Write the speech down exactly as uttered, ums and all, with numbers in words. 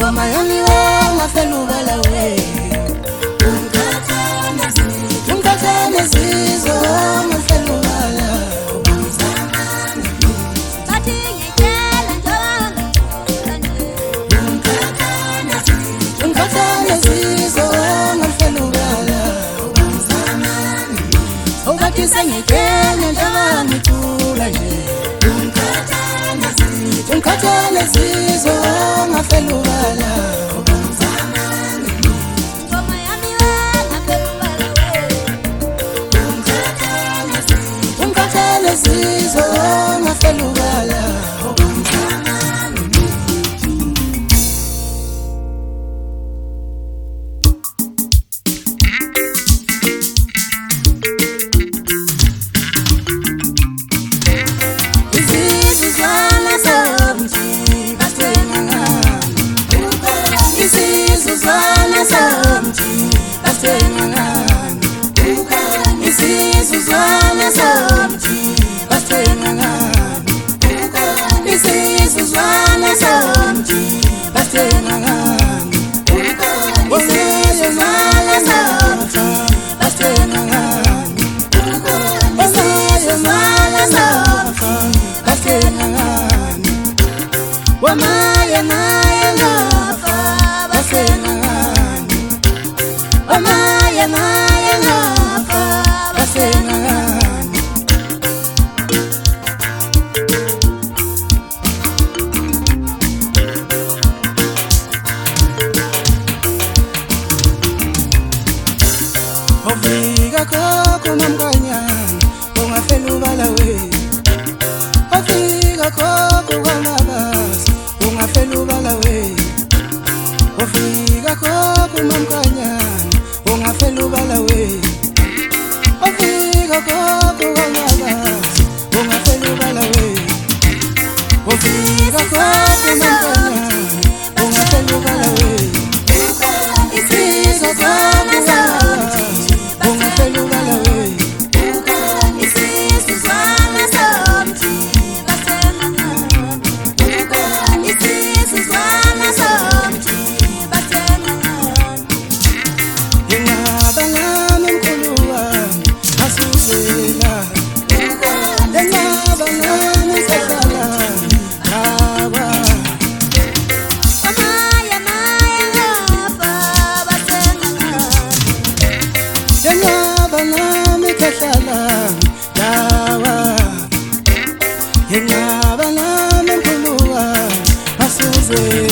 Mayami wanga felubala we Umkatane zizo wanga felubala Bati ngekela njalo Umkatane zizo wanga felubala Obati sengekela njalo mitula nje Umkatane zizo wanga felubala Zizo wanga felubala Izizuzwana somthi basengangani Izizuzwana somthi basengangani Izizuzwana somthi Isizuzwana somthi basengangani Isizuzwana somthi basengangani Isizuzwana somthi basengangani Wamaya maya ngafa basengangani Wamaya maya ngafa basengangani Ofika koko mamkanyana ungafelubala we Ofika koko kwamabasi ungafelubala we Ofika koko mamkanyana ungafelubala we Ofika koko kwamabasi ungafelubala we Ofika koko mamkanyana ungafelubala we Isizwe kwami somthi ungafelubala we Isizuzwana somthi basengangani Isizuzwana somthi basengangani Ingaba nami mkhulu wami asuzela Ingaba nami sesalami hawa Wamaya maya ngafa basengangani Ingaba nami sesalami hawa Ingaba nami mkhulu wami asuzela